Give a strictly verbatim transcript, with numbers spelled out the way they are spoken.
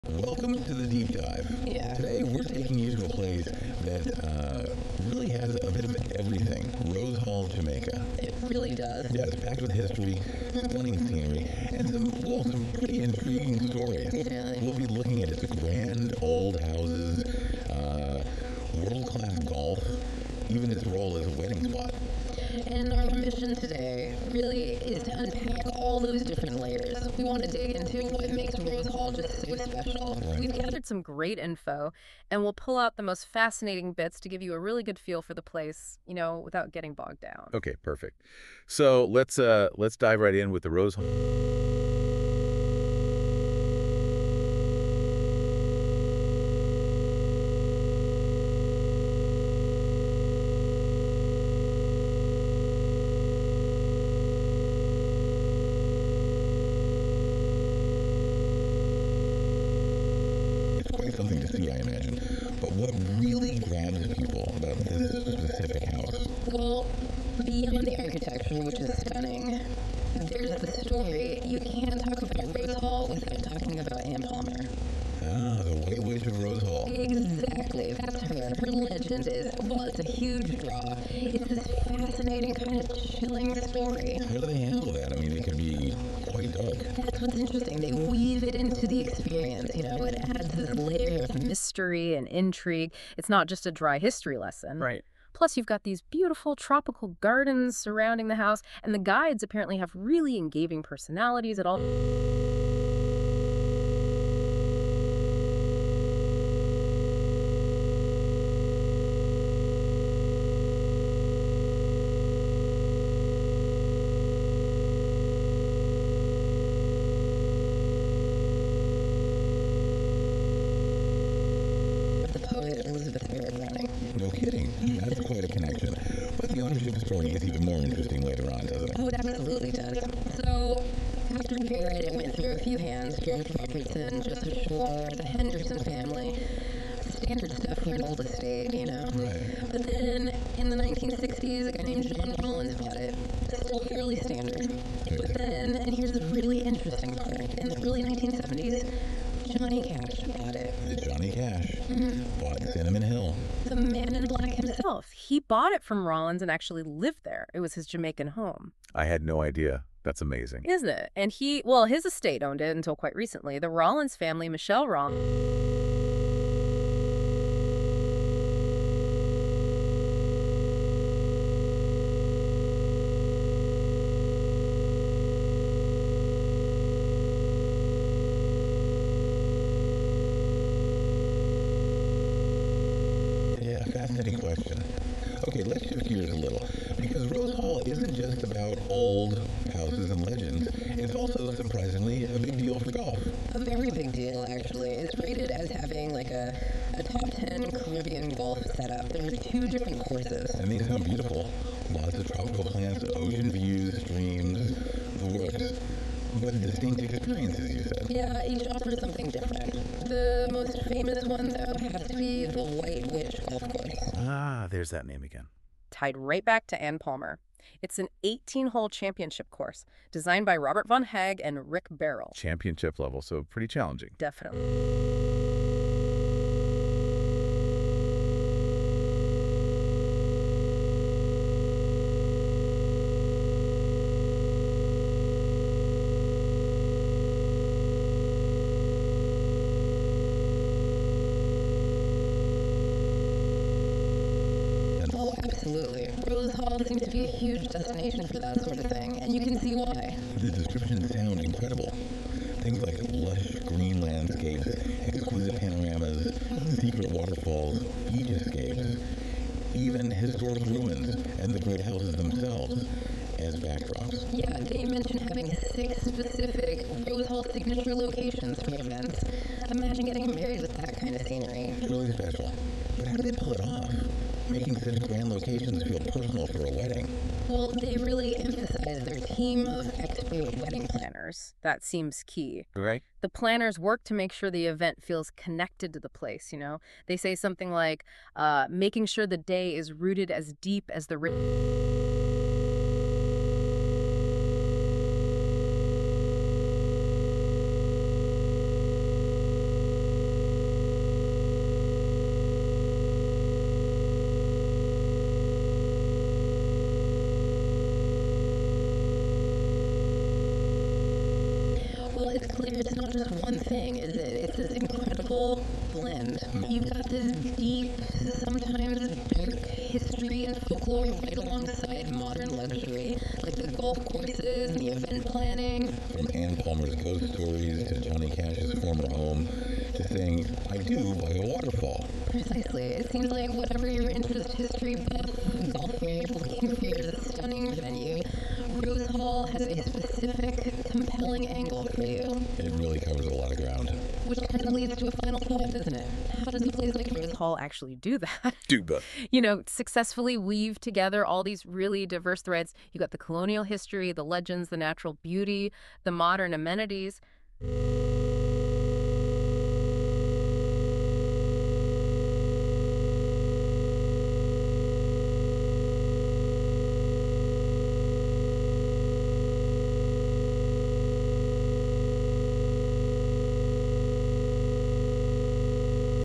Welcome to the deep dive. Yeah. Today we're taking you to a place that uh, really has a bit of everything. Rose Hall, Jamaica. It really does. Yeah, it's packed with history, stunning scenery, and some, well, some pretty intriguing stories. Yeah. We'll be looking at its grand old houses, uh, world-class golf, even its role as a wedding spot. And our mission today really is to unpack all those different layers. We want to dig into what makes Rose Hall just so special. Right. We've gathered some great info, and we'll pull out the most fascinating bits to give you a really good feel for the place, you know, without getting bogged down. Okay, perfect. So let's uh let's dive right in with the Rose Hall. It's quite something to see, I imagine. But what really grabs people about this specific house? Well, beyond the architecture, which is stunning, there's the story. You can't talk about Rose Hall without talking about Anne Palmer. Ah, the White Witch of Rose Hall. Exactly, that's her. Her legend is, well, it's a huge draw. It's this fascinating, kind of chilling story. How do they handle that? I mean, it can be quite dark. That's what's interesting. They weave it into the experience, you know, it adds this layer of Mystery and intrigue. It's not just a dry history lesson. Right. Plus, you've got these beautiful tropical gardens surrounding the house, and the guides apparently have really engaging personalities at all. the poet Elizabeth Barrett running. No kidding. That's quite a connection. But the ownership story gets even more interesting later on, doesn't it? Oh, it absolutely does. So, after Barrett, it went through a few hands. George Robertson, Joseph Shore, the Henderson family. Standard stuff for an old estate, you know. Right. But then, in the nineteen sixties, a guy named John Rollins bought it. Still fairly standard. But then, and here's the really interesting part, in the early nineteen seventies, Johnny Cash bought it. The Johnny Cash bought Cinnamon Hill. The man in black himself. Himself, he bought it from Rollins and actually lived there. It was his Jamaican home, I had no idea. That's amazing. isn't it? And he, well, his estate owned it until quite recently. The Rollins family, Michelle Rollins. Yeah, fascinating question. Okay, let's shift gears a little. Because Rose Hall isn't just about old houses and legends. It's also, surprisingly, a big deal for golf. A very big deal, actually. It's rated as having like a, a top ten Caribbean golf setup. There are two different courses. And they sound beautiful. Lots of tropical plants, ocean views, streams, the works. But distinct experiences, you said. Yeah, each offers something different. The most famous one, though, has to be the White Witch Golf Course. Ah, there's that name again. Tied right back to Anne Palmer. It's an eighteen-hole championship course designed by Robert Von Hagg and Rick Barrel. Championship level, so pretty challenging. Definitely. Oh, absolutely. Rose Hall seems to be a huge destination for that sort of thing, and you can see why. The descriptions sound incredible. Things like lush green landscapes, exquisite panoramas, secret waterfalls, beach escapes, even historic ruins and the great houses themselves as backdrops. Yeah, they mentioned having six specific Rose Hall signature locations for events. Imagine getting married with that kind of scenery. It's really special. But how do they pull it off? Making such grand locations feel personal for a wedding. Well, they really emphasize their team of expert wedding planners. Planners. That seems key. Right? The planners work to make sure the event feels connected to the place, you know? They say something like, uh, making sure the day is rooted as deep as the... thing, is it? It's this incredible blend. You've got this deep, sometimes dark history and folklore right alongside modern luxury, like the golf courses and the event planning. From Ann Palmer's ghost stories to Johnny Cash's former home to saying, I do by a waterfall. Precisely. It seems like whatever your interest, history buff, golfer, looking for your stunning venue, Rose Hall has a specific, compelling angle for you. It really covers a lot of ground. Which kind of leads to a final thought, doesn't it? How does a place like Rose Hall actually do that? Do both. You know, successfully weave together all these really diverse threads. You got the colonial history, the legends, the natural beauty, the modern amenities.